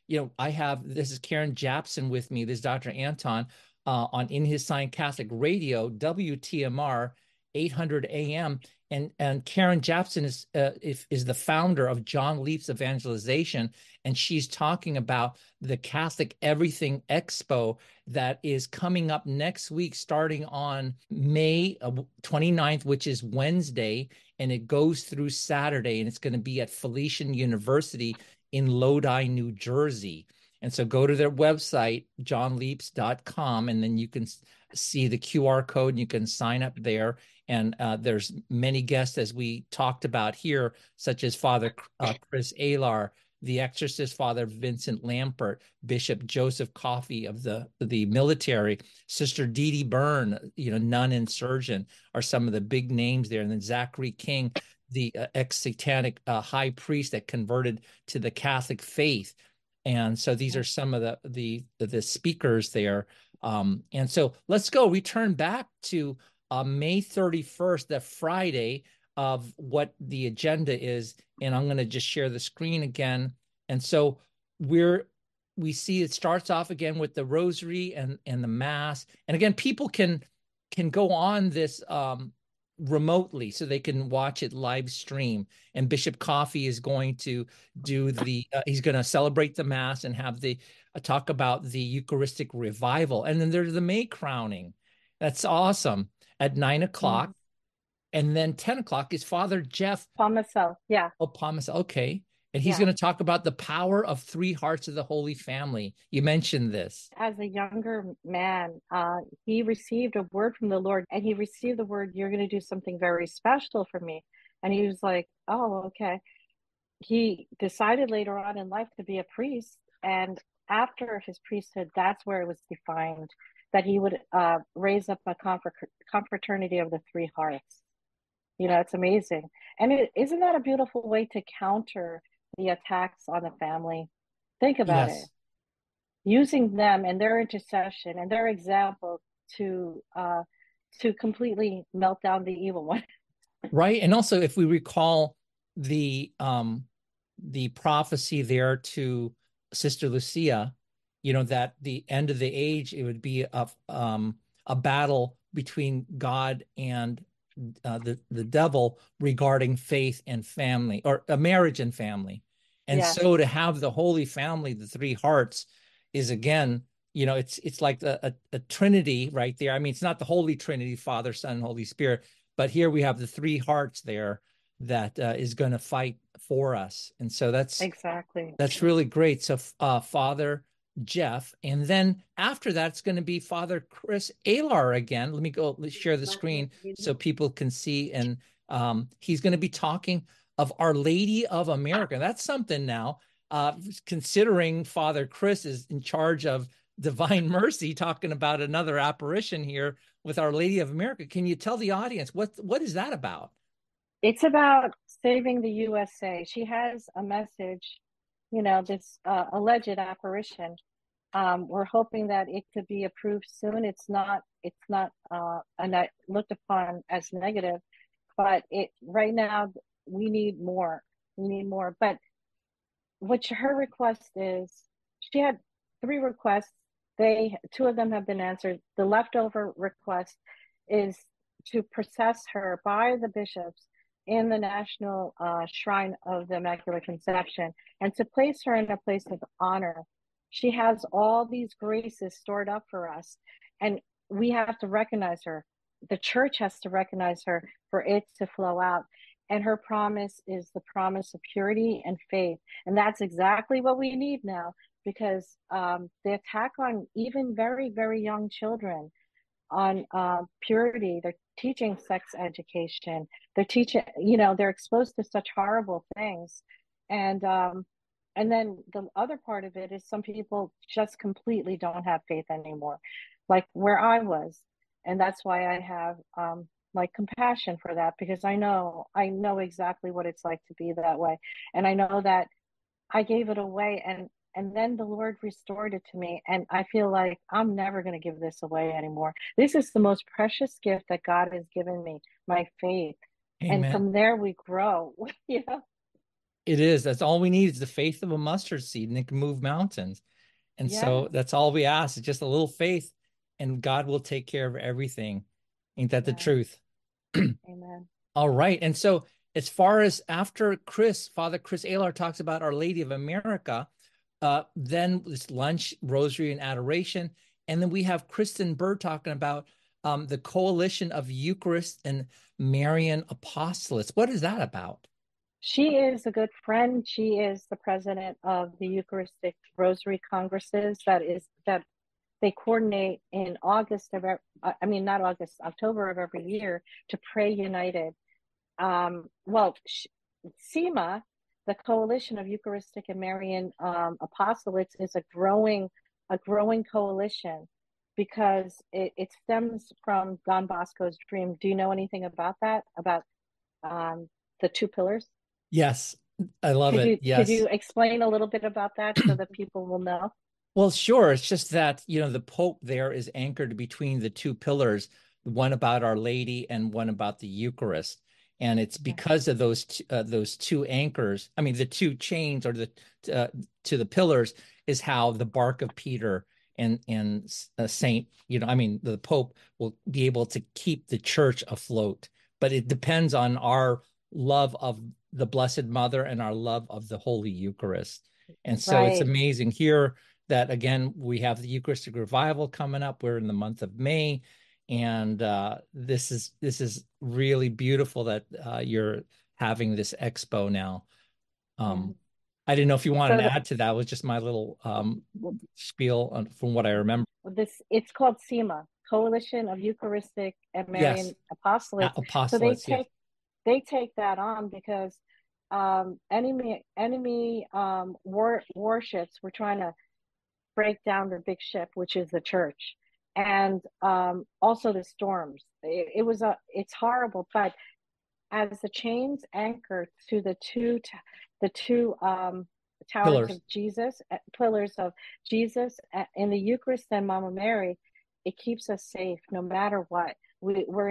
this is Karen Japson with me. This is Dr. Anton on In His Sign Catholic Radio, WTMR 800 AM. And Karen Japson is the founder of John Leaps Evangelization, and she's talking about the Catholic Everything Expo that is coming up next week, starting on May 29th, which is Wednesday, and it goes through Saturday, and it's going to be at Felician University in Lodi, New Jersey. And so go to their website, johnleaps.com, and then you can see the QR code and you can sign up there. And there's many guests, as we talked about here, such as Father Chris Alar, the exorcist Father Vincent Lampert, Bishop Joseph Coffey of the military, Sister Dee Dee Byrne, nun and surgeon, are some of the big names there. And then Zachary King, the ex-satanic high priest that converted to the Catholic faith. And so these are some of the speakers there. And so let's go. We turn back to May 31st, the Friday, of what the agenda is. And I'm going to just share the screen again. And so we see it starts off again with the rosary and the mass. And again, people can go on this remotely, so they can watch it live stream. And Bishop Coffey is going to do he's going to celebrate the mass and have the talk about the Eucharistic revival. And then there's the May crowning. That's awesome at 9:00. And then 10:00 is Father Jeff Palmacel. Yeah. Oh, Palmacel. Okay. And he's going to talk about the power of three hearts of the Holy Family. You mentioned this. As a younger man, he received a word from the Lord, and he received the word, "You're going to do something very special for me." And he was like, "Oh, okay." He decided later on in life to be a priest, and after his priesthood, that's where it was defined that he would raise up a confraternity of the three hearts. It's amazing. And isn't that a beautiful way to counter the attacks on the family? Think about it. Yes. Using them and their intercession and their example to completely melt down the evil one. Right. And also, if we recall the prophecy there to Sister Lucia, that the end of the age, it would be a battle between God and the devil regarding faith and family, or a marriage and family. And Yes. so to have the Holy Family, the three hearts, is again, it's like a Trinity right there. I mean, it's not the Holy Trinity, Father, Son, and Holy Spirit, but here we have the three hearts there that is going to fight for us. And so that's really great. So Father Jeff, and then after that, it's going to be Father Chris Alar again. Let's share the screen so people can see. And he's going to be talking of Our Lady of America. That's something now, considering Father Chris is in charge of Divine Mercy, talking about another apparition here with Our Lady of America. Can you tell the audience what is that about? It's about saving the USA. She has a message, this alleged apparition. We're hoping that it could be approved soon. It's not looked upon as negative, but right now we need more. But what her request is, she had 3 requests. 2 of them have been answered. The leftover request is to process her by the bishops in the National Shrine of the Immaculate Conception and to place her in a place of honor. She has all these graces stored up for us, and we have to recognize her. The church has to recognize her for it to flow out. And her promise is the promise of purity and faith. And that's exactly what we need now, because the attack on even very, very young children on purity, they're teaching sex education. They're teaching, they're exposed to such horrible things. And then the other part of it is some people just completely don't have faith anymore, like where I was. And that's why I have compassion for that, because I know exactly what it's like to be that way. And I know that I gave it away, and then the Lord restored it to me. And I feel like I'm never going to give this away anymore. This is the most precious gift that God has given me, my faith. Amen. And from there we grow, It is. That's all we need is the faith of a mustard seed, and it can move mountains. And so that's all we ask, is just a little faith, and God will take care of everything. Ain't that the truth? Amen. All right. And so as far as after Father Chris Alar talks about Our Lady of America, then this lunch, rosary, and adoration. And then we have Kristen Bird talking about the Coalition of Eucharist and Marian Apostolates. What is that about? She is a good friend. She is the president of the Eucharistic Rosary Congresses that they coordinate in October of every year to pray united. SEMA, the Coalition of Eucharistic and Marian Apostolates, is a growing coalition, because it stems from Don Bosco's dream. Do you know anything about that? About the 2 pillars? Yes, I love it. Yes. Could you explain a little bit about that so that people will know? Well, sure. It's just that, the Pope there is anchored between the 2 pillars, one about Our Lady and one about the Eucharist. And it's because of those 2 anchors. I mean, the 2 chains, or to the pillars, is how the bark of Peter and Saint, the Pope will be able to keep the church afloat. But it depends on our love of the Blessed Mother and our love of the Holy Eucharist. And so It's amazing here that, again, we have the Eucharistic Revival coming up. We're in the month of May. And this is really beautiful that you're having this expo now. I didn't know if you wanted to add to that. It was just my little spiel from what I remember. It's called SEMA, Coalition of Eucharistic and Marian Apostolates. Apostolates. So they take that on because enemy warships were trying to break down the big ship, which is the church, and also the storms. It's horrible, but as the chains anchor to the two towers Pillars. of Jesus, pillars of Jesus in the Eucharist and Mama Mary, it keeps us safe no matter what. We're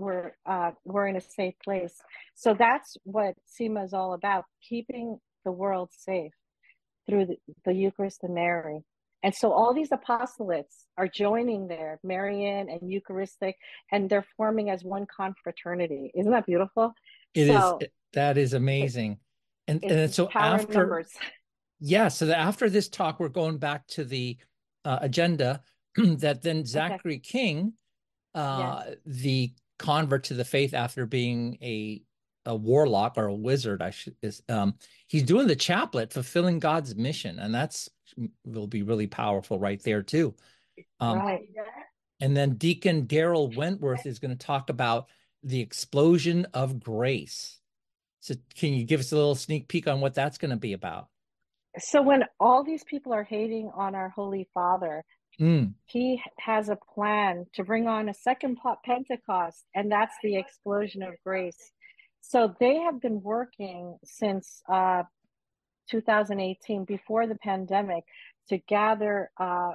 in a safe place. So that's what SEMA is all about: keeping the world safe through the Eucharist and Mary. And so all these apostolates are joining there, Marian and Eucharistic, and they're forming as one confraternity. Isn't that beautiful? It is, So that is amazing. And then it's so power in after, numbers. yeah, so after this talk, we're going back to the agenda that then Okay. Zachary King, Yes. the convert to the faith after being a warlock or a wizard, he's doing the chaplet, fulfilling God's mission, and that's will be really powerful right there too. Right. And then Deacon Daryl Wentworth is going to talk about the explosion of grace. So can you give us a little sneak peek on what that's going to be about? So when all these people are hating on our Holy Father, Mm. he has a plan to bring on a second Pentecost, and that's the explosion of grace. So they have been working since 2018, before the pandemic, to gather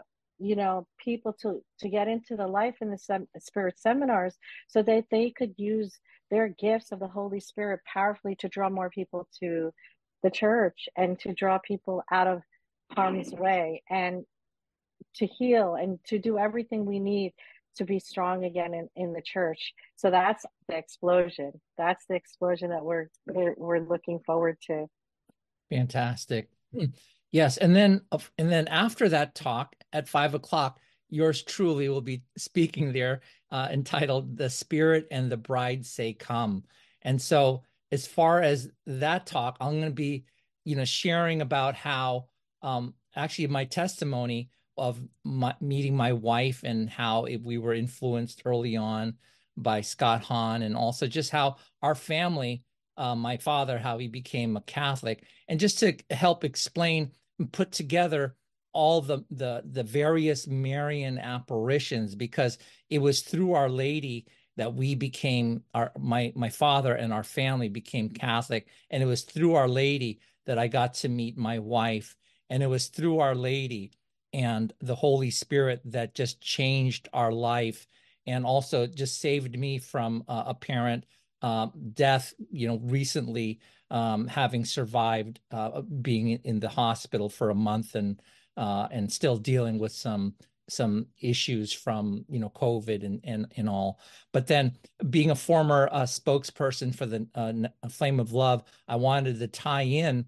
people to get into the life in the spirit seminars, so that they could use their gifts of the Holy Spirit powerfully to draw more people to the church and to draw people out of harm's way and to heal and to do everything we need to be strong again in the church. So that's the explosion. That's the explosion that we're looking forward to. Fantastic. Yes, and then after that talk at 5 o'clock, yours truly will be speaking there, entitled "The Spirit and the Bride Say Come." And so, as far as that talk, I'm going to be, sharing about how, actually, my testimony of meeting my wife and how we were influenced early on by Scott Hahn, and also just how our family, my father, how he became a Catholic, and just to help explain and put together all the various Marian apparitions, because it was through Our Lady that we became my father and our family became Catholic, and it was through Our Lady that I got to meet my wife, and it was through Our Lady and the Holy Spirit that just changed our life, and also just saved me from apparent death, recently, having survived being in the hospital for a month, and still dealing with some issues from COVID and all. But then, being a former spokesperson for the Flame of Love, I wanted to tie in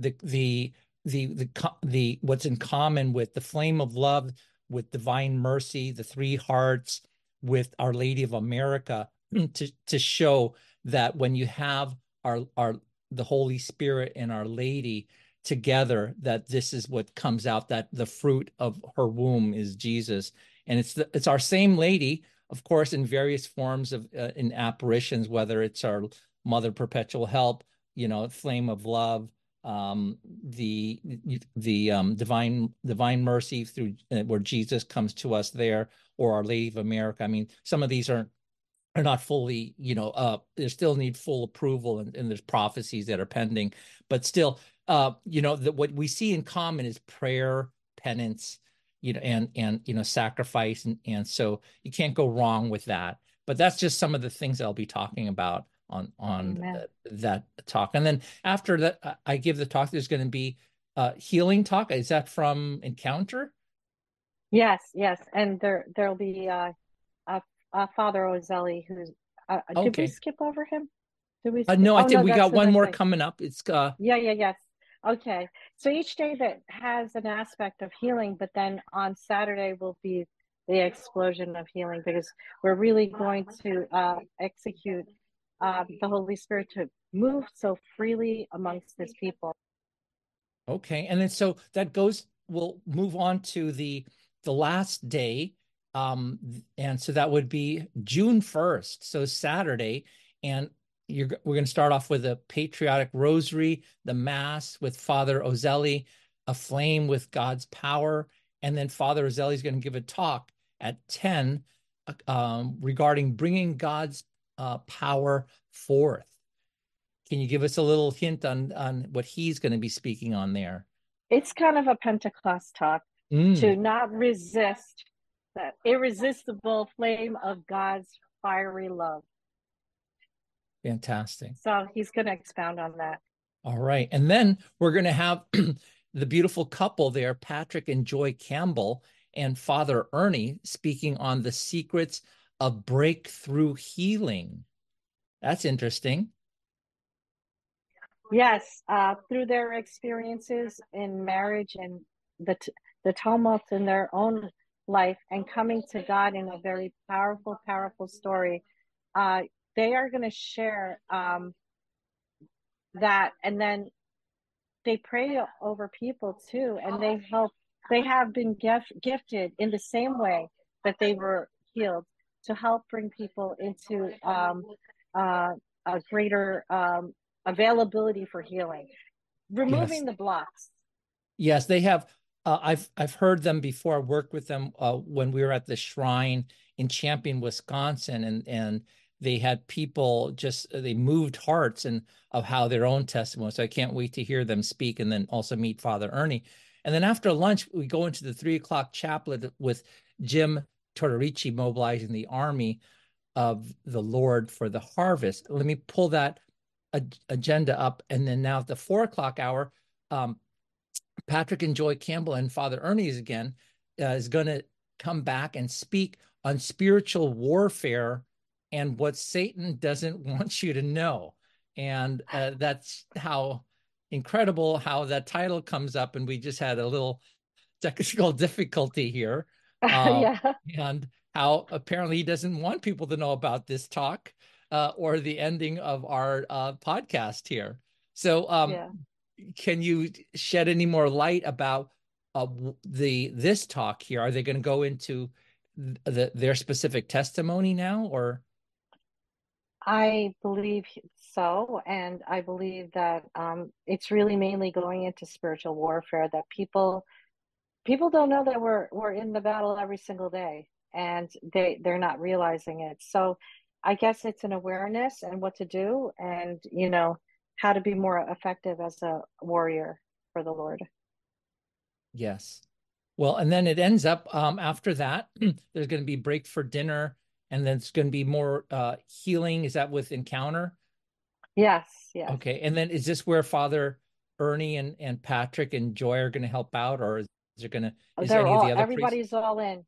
the what's in common with the Flame of Love, with Divine Mercy, the Three Hearts, with Our Lady of America, to show that when you have the Holy Spirit and Our Lady together, that this is what comes out, that the fruit of her womb is Jesus. And it's our same Lady, of course, in various forms of in apparitions, whether it's our Mother Perpetual Help, Flame of Love, the divine mercy through where Jesus comes to us there, or Our Lady of America. I mean, some of these are not fully, they still need full approval, and there's prophecies that are pending, but still, what we see in common is prayer, penance, and sacrifice, and so you can't go wrong with that. But that's just some of the things I'll be talking about on that talk. And then after that, I give the talk. There's going to be healing talk. Is that from Encounter? Yes, and there'll be Father Ozelli, who's did we skip over him? Did we skip? No, I Oh think no, we that's got the one next more day. coming up. It's Yes. Okay. So each day that has an aspect of healing, but then on Saturday will be the explosion of healing, because we're really going to execute the Holy Spirit to move so freely amongst His people. Okay, and then so we'll move on to the last day, and so that would be June 1st, so Saturday, and we're going to start off with a patriotic rosary, the Mass with Father Ozelli, a flame with God's power, And then Father Roselli is going to give a talk at 10 regarding bringing God's power forth. Can you give us a little hint on what he's going to be speaking on there? It's kind of a Pentecost talk to not resist that irresistible flame of God's fiery love. Fantastic. So he's going to expound on that. All right. And then we're going to have the beautiful couple there, Patrick and Joy Campbell, and Father Ernie, speaking on the secrets of breakthrough healing. That's interesting. Yes, through their experiences in marriage and the tumult in their own life and coming to God in a very powerful, powerful story, they are going to share that, and then they pray over people too, and they help. They have been gifted in the same way that they were healed to help bring people into a greater availability for healing, removing the blocks. Yes, they have. I've heard them before. I worked with them when we were at the shrine in Champion, Wisconsin, and they had people just they moved hearts and of how their own testimony. So I can't wait to hear them speak, and then also meet Father Ernie. And then after lunch, we go into the 3:00 chaplet with Jim Tortorici mobilizing the army of the Lord for the harvest. Let me pull that agenda up, and then now at the 4:00 hour, Patrick and Joy Campbell and Father Ernie again is going to come back and speak on spiritual warfare and what Satan doesn't want you to know. And that's how incredible how that title comes up. And we just had a little technical difficulty here. And how apparently he doesn't want people to know about this talk or the ending of our podcast here. So can you shed any more light about this talk here? Are they going to go into their specific testimony now, or? I believe so, and I believe that it's really mainly going into spiritual warfare. That people don't know that we're in the battle every single day, and they're not realizing it. So, I guess it's an awareness and what to do, and how to be more effective as a warrior for the Lord. Yes. Well, and then it ends up after that, there's going to be break for dinner, and then it's going to be more healing. Is that with Encounter? Yes. Okay. And then is this where Father Ernie and Patrick and Joy are going to help out, or is there going to, is any of the other everybody's priests? all in.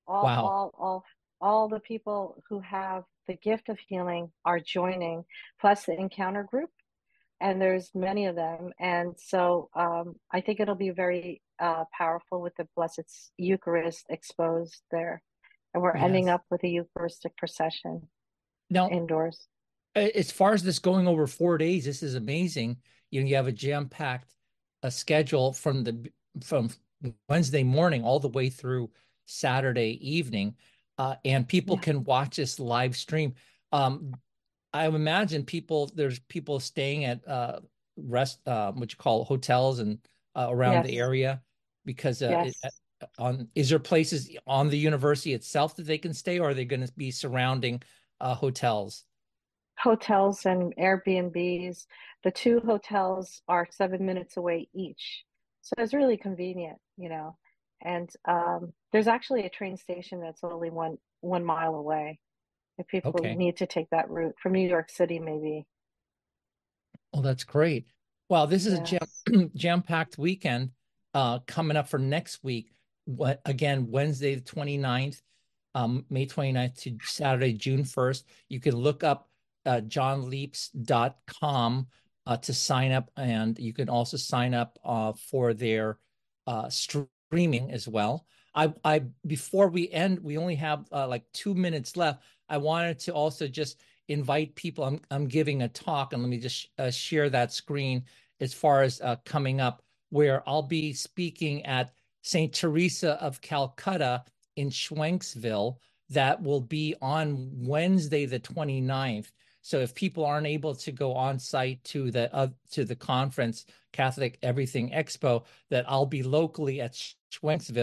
All the people who have the gift of healing are joining, plus the Encounter group. And there's many of them. And so I think it'll be very powerful with the Blessed Eucharist exposed there. And we're ending up with a Eucharistic procession indoors. As far as this going over 4 days, this is amazing. You have a jam-packed schedule from Wednesday morning all the way through Saturday evening. And people can watch this live stream. I imagine there's people staying at what you call hotels and around the area, because is there places on the university itself that they can stay, or are they going to be surrounding hotels? Hotels and Airbnbs. The two hotels are 7 minutes away each, so it's really convenient, And there's actually a train station that's only one mile away, if people need to take that route from New York City, maybe. Oh, that's great. Well, this is a jam-packed weekend coming up for next week. Again, Wednesday the 29th, May 29th to Saturday, June 1st. You can look up johnleaps.com to sign up, and you can also sign up for their streaming as well. I before we end, we only have like 2 minutes left. I wanted to also just invite people. I'm giving a talk, and let me just share that screen as far as coming up, where I'll be speaking at St. Teresa of Calcutta in Schwenksville. That will be on Wednesday, the 29th. So if people aren't able to go on site to the conference, Catholic Everything Expo, that I'll be locally at Schwenksville,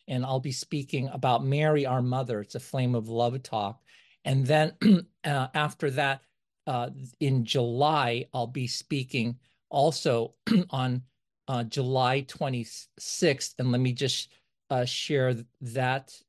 and I'll be speaking about Mary, our mother. It's a Flame of Love talk. And then after that, in July, I'll be speaking also on July 26th. And let me just share that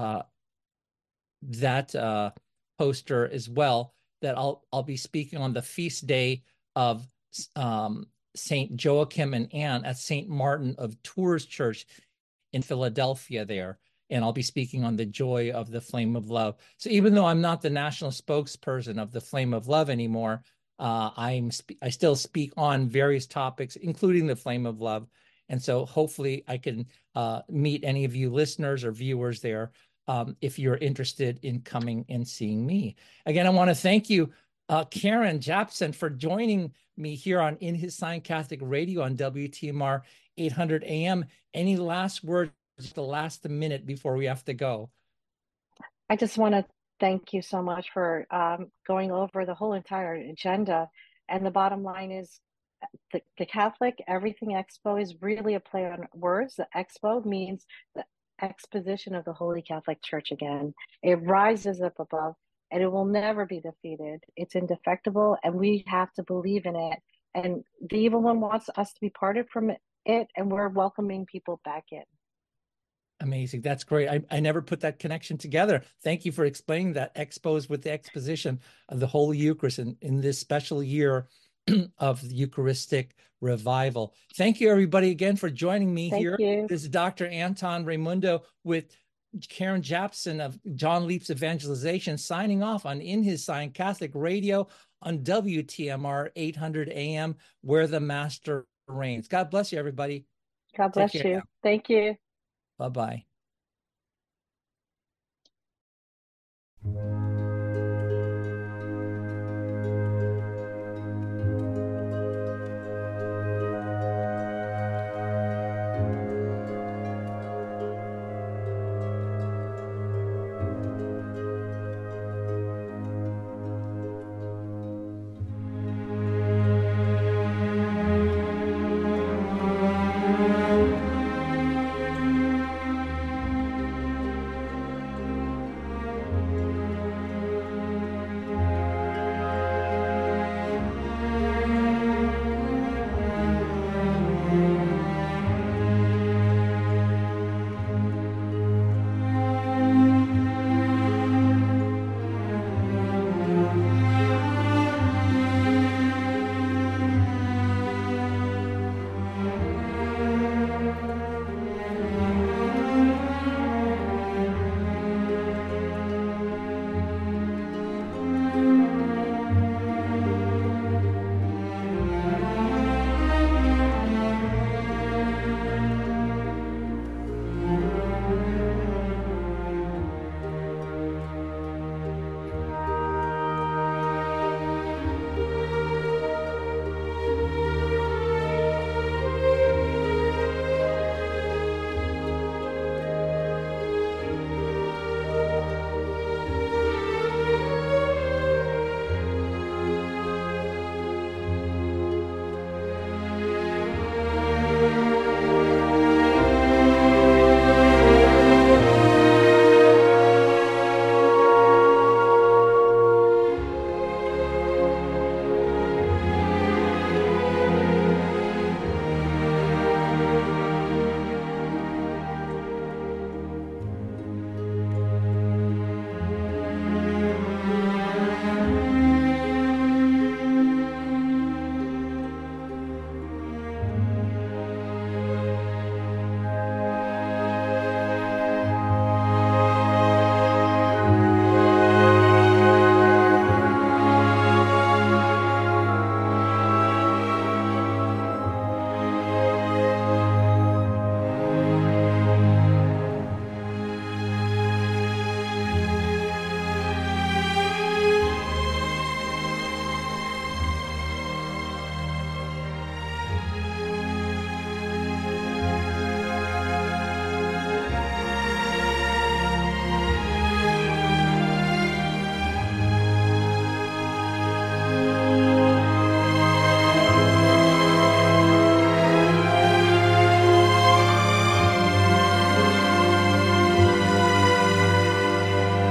poster as well, that I'll be speaking on the feast day of Saint Joachim and Anne at Saint Martin of Tours Church in Philadelphia there. And I'll be speaking on the joy of the Flame of Love. So even though I'm not the national spokesperson of the Flame of Love anymore, I still speak on various topics, including the Flame of Love. And so hopefully I can meet any of you listeners or viewers there if you're interested in coming and seeing me. Again, I want to thank you, Karen Japsen, for joining me here on In His Sign Catholic Radio on WTMR 800 AM. Any last words, the last minute before we have to go? I just want to thank you so much for going over the whole entire agenda. And the bottom line is the Catholic Everything Expo is really a play on words. The expo means the exposition of the Holy Catholic Church again. It rises up above and it will never be defeated. It's indefectible and we have to believe in it. And the evil one wants us to be parted from it, and we're welcoming people back in. Amazing. That's great. I never put that connection together. Thank you for explaining that. Expos with the exposition of the Holy Eucharist in this special year of the Eucharistic revival. Thank you, everybody, again for joining me here. This is Dr. Anton Raimundo with Karen Japsen of John Leap's Evangelization, signing off on In His Sign Catholic Radio on WTMR 800 AM, where the Master reigns. God bless you, everybody. God bless you. Thank you. Bye-bye.